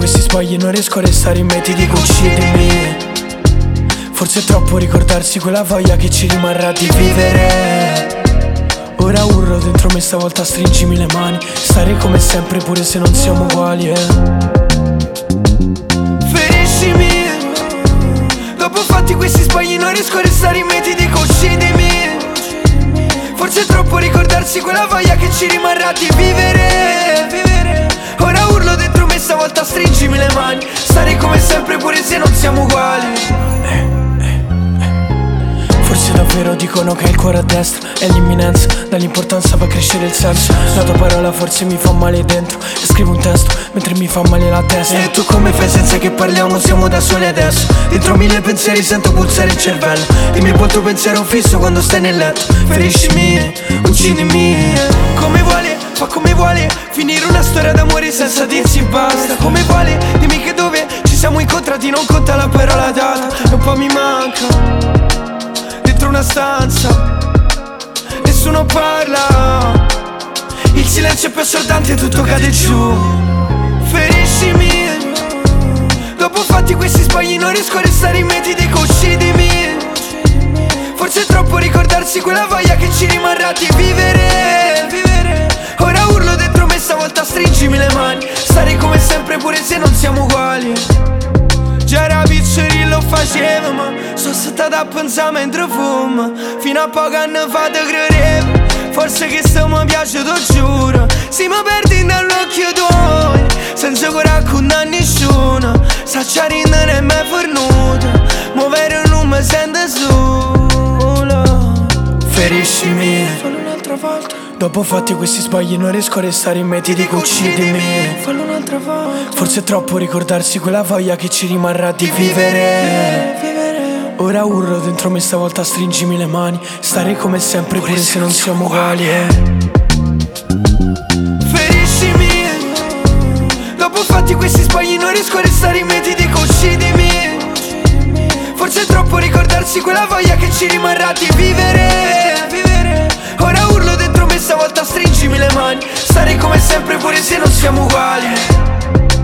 questi sbagli non riesco a restare in me, ti dico uccidimi. Forse è troppo ricordarsi quella voglia che ci rimarrà di vivere. Ora urlo dentro me, stavolta stringimi le mani. Stare come sempre pure se non siamo uguali, Feriscimi. Dopo fatti questi sbagli non riesco a restare in me, ti dico uccidimi. Forse è troppo ricordarsi quella voglia che ci rimarrà di vivere. Ora urlo dentro me, stavolta stringimi le mani. Stare come sempre pure se non siamo uguali. Forse davvero dicono che hai il cuore a destra. È l'imminenza, dall'importanza fa crescere il senso. La tua parola forse mi fa male dentro. E scrivo un testo mentre mi fa male la testa. E tu come fai senza che parliamo, siamo da soli adesso. Dentro mille pensieri sento pulsare il cervello. Dimmi qual tuo pensiero fisso quando stai nel letto. Feriscimi, uccidimi. Come vuole, fa come vuole. Finire una storia d'amore senza dirsi basta. Come vuole, dimmi che dove ci siamo incontrati non conta la parola data. E un po' mi manca dentro una stanza, nessuno parla. Il silenzio è più assordante e tutto cade giù. Feriscimi. Dopo fatti questi sbagli non riesco a restare in me, ti dico uccidimi. Forse è troppo ricordarsi quella voglia che ci rimarrà di vivere. Ora urlo dentro me, stavolta stringimi le mani. Stare come sempre pure se non siamo uguali. Già era piccerino lo facevo, ma sono stata a pensare mentre fumo. Fino a poco anni fa te credevo. Forse che se mi piace te giuro. Si mi perdi nell'occhio tuoi, senza curare con nessuno. S'acciarina non è mai fornuta. Muovere non mi sente solo. Feriscimi. Fallo un'altra volta. Dopo fatti questi sbagli non riesco a restare in me, ti dico uccidimi. Fallo un'altra volta. Forse è troppo ricordarsi quella voglia che ci rimarrà di vivere. Ora urlo dentro me, stavolta stringimi le mani. Stare come sempre pure se non siamo uguali, Feriscimi. Dopo fatti questi sbagli non riesco a restare in me, ti dico uccidimi. Forse è troppo ricordarsi quella voglia che ci rimarrà di vivere. Ora urlo dentro me, stavolta stringimi le mani. Stare come sempre pure se non siamo uguali.